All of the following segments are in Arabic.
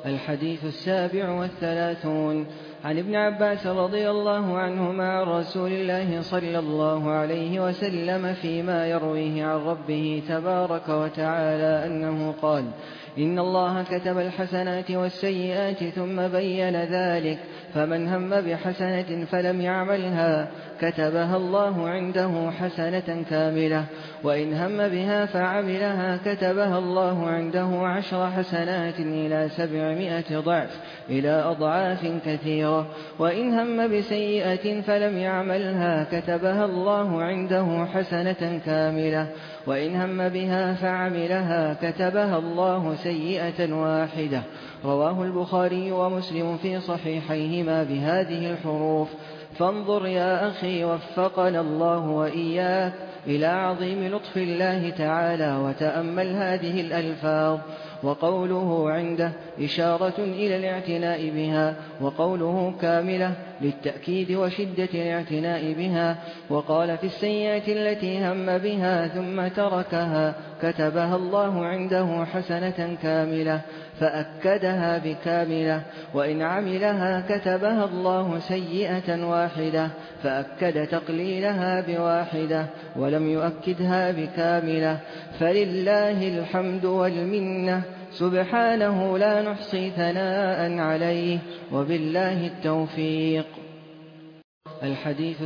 الحديث 37 عن ابن عباس رضي الله عنهما عن رسول الله صلى الله عليه وسلم فيما يرويه عن ربه تبارك وتعالى أنه قال: إن الله كتب الحسنات والسيئات ثم بين ذلك، فمن هم بحسنة فلم يعملها كتبها الله عنده حسنة كاملة، وإن هم بها فعملها كتبها الله عنده 10 حسنات إلى 700 ضعف إلى أضعاف كثيرة، وإن هم بسيئة فلم يعملها كتبها الله عنده حسنة كاملة، وإن هم بها فعملها كتبها الله سيئة واحدة. رواه البخاري ومسلم في صحيحيهما بهذه الحروف. فانظر يا أخي وفقنا الله وإياك إلى عظيم لطف الله تعالى وتأمل هذه الألفاظ. وقوله عنده إشارة إلى الاعتناء بها، وقوله كاملة للتأكيد وشدة الاعتناء بها. وقال في السيئة التي هم بها ثم تركها كتبها الله عنده حسنة كاملة، فأكدها بكاملة. وإن عملها كتبها الله سيئة واحدة، فأكد تقليلها بواحدة ولم يؤكدها بكاملة. فلله الحمد والمنة، سبحانه لا نحصي ثناء عليه، وبالله التوفيق. الحديث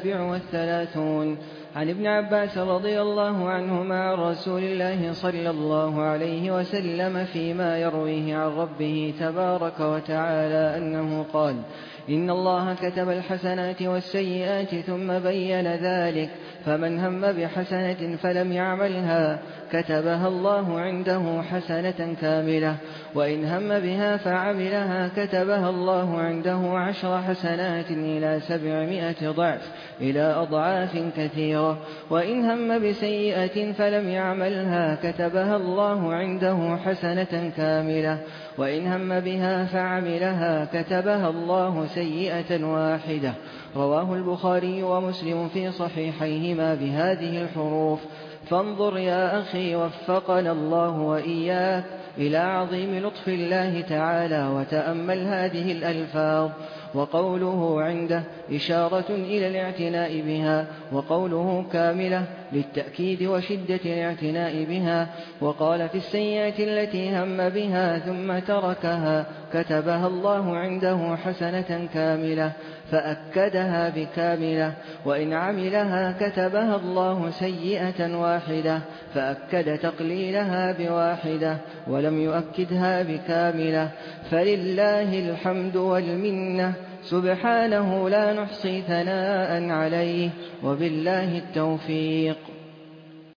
37 عن ابن عباس رضي الله عنهما عن رسول الله صلى الله عليه وسلم فيما يرويه عن ربه تبارك وتعالى أنه قال: إن الله كتب الحسنات والسيئات ثم بين ذلك، فمن هم بحسنة فلم يعملها كتبها الله عنده حسنة كاملة، وإن هم بها فعملها كتبها الله عنده 10 حسنات إلى 700 ضعف إلى أضعاف كثيرة، وإن هم بسيئة فلم يعملها كتبها الله عنده حسنة كاملة، وإن هم بها فعملها كتبها الله سيئة واحدة. رواه البخاري ومسلم في صحيحيهما بهذه الحروف. فانظر يا أخي وفقنا الله وإياك إلى عظيم لطف الله تعالى وتأمل هذه الألفاظ. وقوله عنده إشارة إلى الاعتناء بها، وقوله كاملة للتأكيد وشدة الاعتناء بها. وقال في السيئة التي هم بها ثم تركها كتبها الله عنده حسنة كاملة، فأكدها بكاملة. وإن عملها كتبها الله سيئة واحدة، فأكد تقليلها بواحدة ولم يؤكدها بكاملة. فلله الحمد والمنة، سبحانه لا نحصي ثناء عليه، وبالله التوفيق.